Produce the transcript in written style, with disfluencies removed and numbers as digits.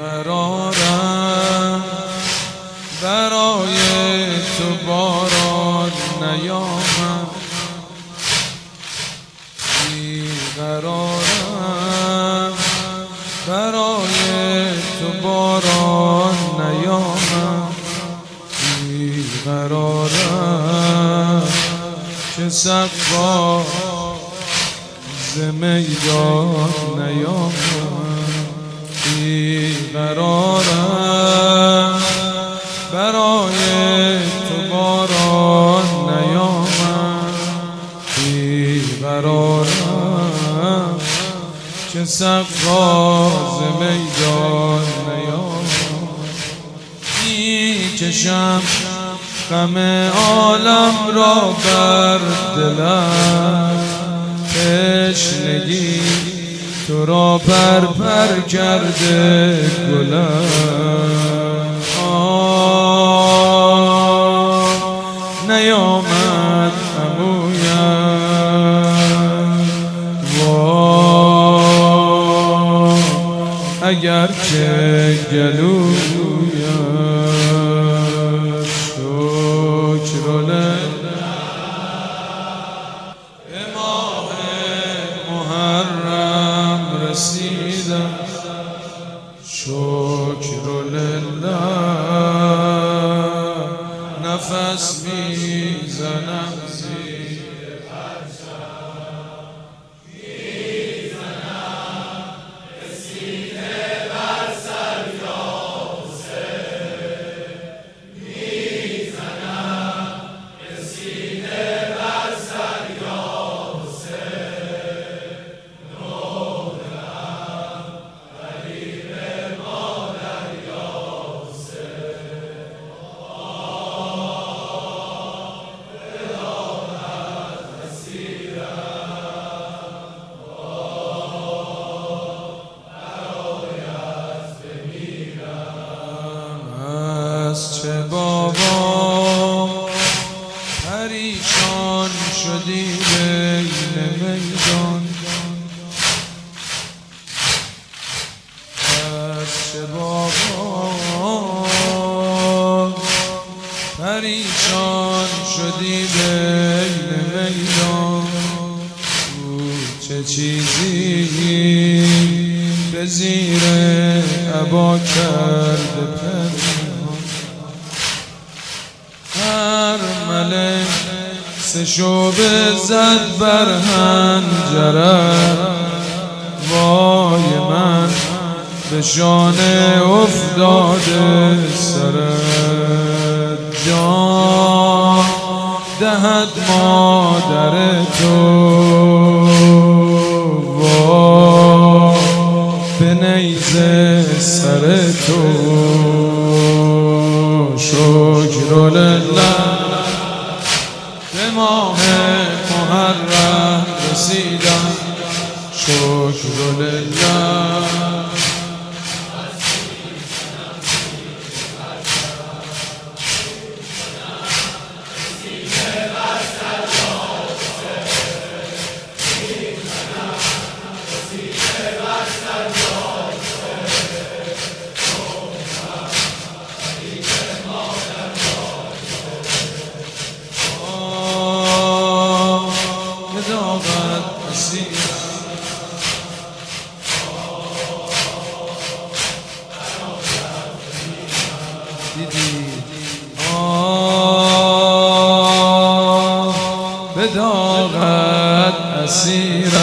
بیقرارم برای تو باران نیامد، بیقرارم برای تو باران نیامد، بیقرارم که صفا ز میدان نیامد، بیقرارم برای تو باران نیامد، بیقرارم که صفا ز میدان نیامد. میکشم غم عالم را بر دلم، تشنگی تو را پر کرده گلم، نیامد عمویم اگر که گلویم. شکر لله به ماه محرم رسیدم، شکر لله نفس میزنم زیر پرچم، میزنم رسیده بر سر یا حسین، میزنم رسیده بر سر یا حسین، نورم غریب مادر یا حسین، بدارد اسیرم برایت بمیرم. از چه بابا پریشان شدی بین میدان، از چه بابا پریشان شدی بین میدان، چه چیزی به زیر عبا کرده پنهان، هر ملک سه شعبه زد بر حنجرم، وای من به شانه افتاده سرت، جان دهد مادر تو وای به نیزه سر تو. شکر لله به ماه محرم رسیدم، شکر لله بداغت اسیرم